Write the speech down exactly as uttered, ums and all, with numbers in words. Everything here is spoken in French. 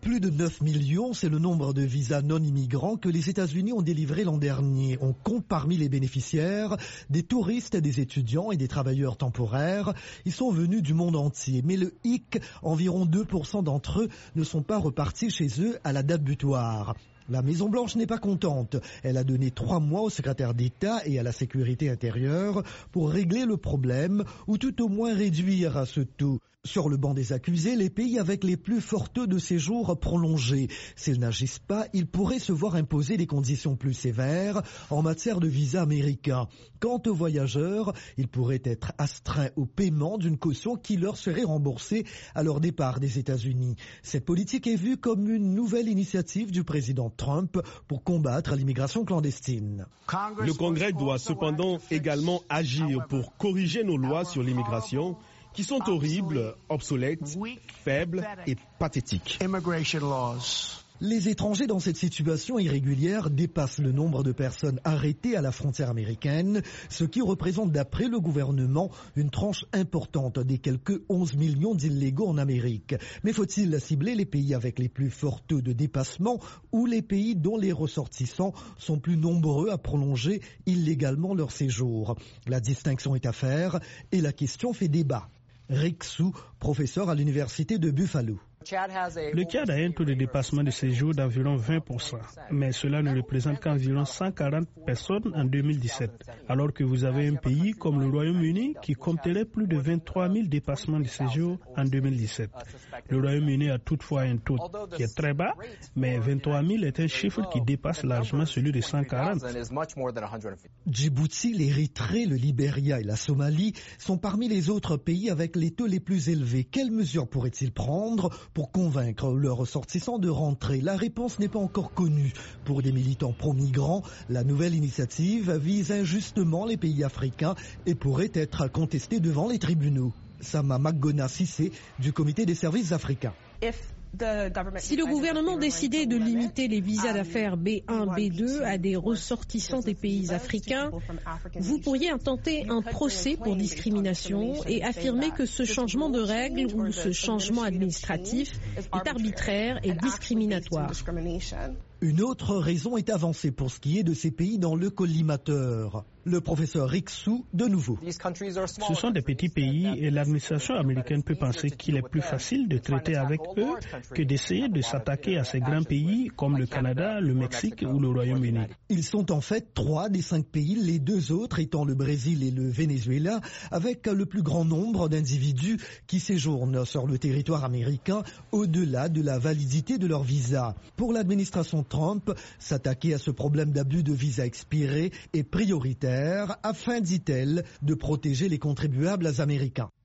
Plus de neuf millions, c'est le nombre de visas non-immigrants que les États-Unis ont délivrés l'an dernier. On compte parmi les bénéficiaires des touristes, des étudiants et des travailleurs temporaires. Ils sont venus du monde entier. Mais le hic, environ deux pour cent d'entre eux ne sont pas repartis chez eux à la date butoir. La Maison-Blanche n'est pas contente. Elle a donné trois mois au secrétaire d'État et à la sécurité intérieure pour régler le problème ou tout au moins réduire ce taux. Sur le banc des accusés, les pays avec les plus forts taux de séjour prolongés. S'ils n'agissent pas, ils pourraient se voir imposer des conditions plus sévères en matière de visa américain. Quant aux voyageurs, ils pourraient être astreints au paiement d'une caution qui leur serait remboursée à leur départ des États-Unis. Cette politique est vue comme une nouvelle initiative du président Trump pour combattre l'immigration clandestine. Le Congrès doit cependant également agir pour corriger nos lois sur l'immigration qui sont horribles, obsolètes, faibles et pathétiques. Les étrangers dans cette situation irrégulière dépassent le nombre de personnes arrêtées à la frontière américaine, ce qui représente d'après le gouvernement une tranche importante des quelques onze millions d'illégaux en Amérique. Mais faut-il cibler les pays avec les plus forts taux de dépassement ou les pays dont les ressortissants sont plus nombreux à prolonger illégalement leur séjour? La distinction est à faire et la question fait débat. Rick Sou, professeur à l'université de Buffalo. Le Tchad a un taux de dépassement de séjour d'environ vingt pour cent, mais cela ne représente qu'environ cent quarante personnes en deux mille dix-sept, alors que vous avez un pays comme le Royaume-Uni qui compterait plus de vingt-trois mille dépassements de séjour en deux mille dix-sept. Le Royaume-Uni a toutefois un taux qui est très bas, mais vingt-trois mille est un chiffre qui dépasse largement celui de cent quarante. Djibouti, l'Érythrée, le Libéria et la Somalie sont parmi les autres pays avec les taux les plus élevés. Quelles mesures pourraient-ils prendre pour convaincre leurs ressortissants de rentrer? La réponse n'est pas encore connue. Pour des militants pro-migrants, la nouvelle initiative vise injustement les pays africains et pourrait être contestée devant les tribunaux. Sama Magona Sissé du Comité des services africains. Si le gouvernement décidait de limiter les visas d'affaires B un, B deux à des ressortissants des pays africains, vous pourriez intenter un procès pour discrimination et affirmer que ce changement de règles ou ce changement administratif est arbitraire et discriminatoire. Une autre raison est avancée pour ce qui est de ces pays dans le collimateur. Le professeur Rick Sou, de nouveau. Ce sont des petits pays et l'administration américaine peut penser qu'il est plus facile de traiter avec eux que d'essayer de s'attaquer à ces grands pays comme le Canada, le Mexique ou le Royaume-Uni. Ils sont en fait trois des cinq pays, les deux autres étant le Brésil et le Venezuela, avec le plus grand nombre d'individus qui séjournent sur le territoire américain au-delà de la validité de leur visa. Pour l'administration Trump, s'attaquer à ce problème d'abus de visa expiré est prioritaire afin, dit-elle, de protéger les contribuables américains.